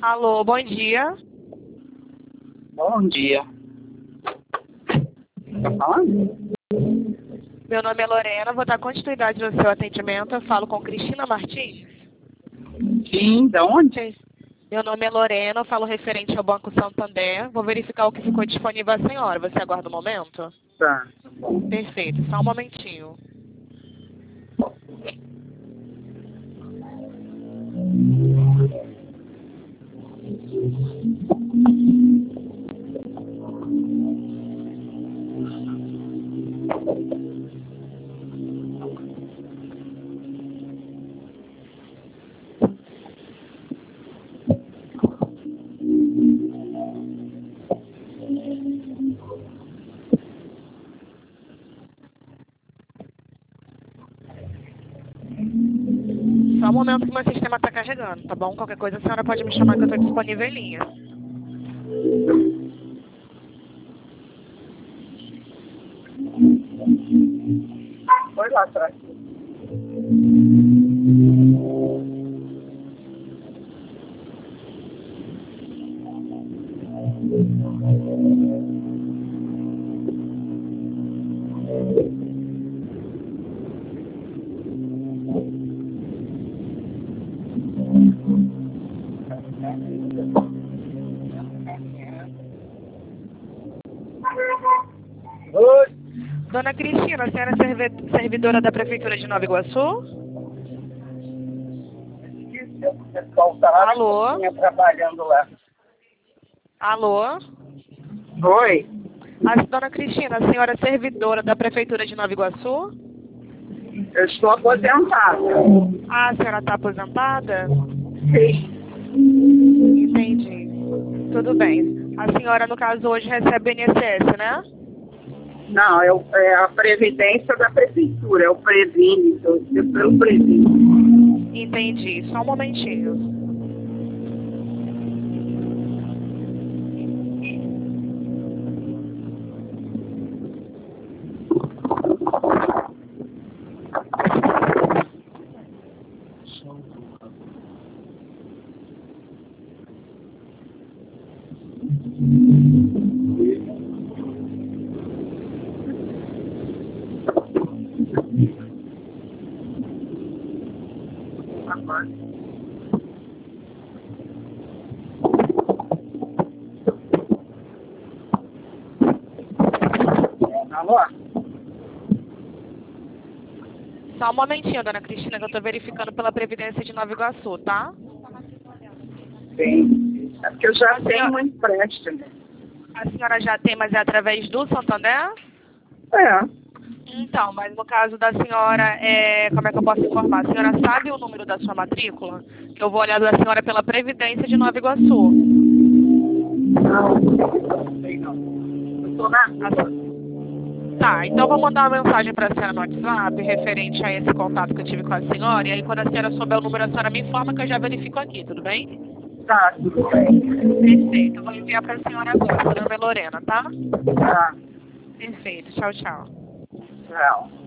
Alô, bom dia. Bom dia. Tá falando? Meu nome é Lorena, vou dar continuidade no seu atendimento. Eu falo com Cristina Martins. Sim, da onde? Meu nome é Lorena, eu falo referente ao Banco Santander. Vou verificar o que ficou disponível à senhora. Você aguarda um momento? Tá bom. Perfeito, só um momentinho. Só um momento que meu sistema está carregando, tá bom? Qualquer coisa a senhora pode me chamar que eu estou disponível em linha. Foi lá atrás. Oi. Dona Cristina, a senhora é servidora da Prefeitura de Nova Iguaçu? O pessoal tá Alô? trabalhando lá. Alô? Oi. Dona Cristina, a senhora é servidora da Prefeitura de Nova Iguaçu? Eu estou aposentada. Ah, a senhora está aposentada? Sim. Entendi. Tudo bem. A senhora, no caso, hoje recebe o INSS, né? Não, é a previdência da prefeitura, é o Previne, pelo Previne. Entendi. Só um momentinho. Alô? Só um momentinho, dona Cristina, que eu estou verificando pela Previdência de Nova Iguaçu, tá? Sim. É porque eu já A tenho senhora- um empréstimo. A senhora já tem, mas é através do Santander? É. Então, mas no caso da senhora, como é que eu posso informar? A senhora sabe o número da sua matrícula? Que eu vou olhar da senhora pela Previdência de Nova Iguaçu. Não sei não. Eu tô na rua. Tá, então eu vou mandar uma mensagem para a senhora no WhatsApp referente a esse contato que eu tive com a senhora. E aí, quando a senhora souber o número, a senhora me informa que eu já verifico aqui, tudo bem? Tá, tudo bem. Perfeito, eu vou enviar para a senhora agora. Meu nome é Lorena, tá? Tá. Perfeito, tchau, tchau. Tchau.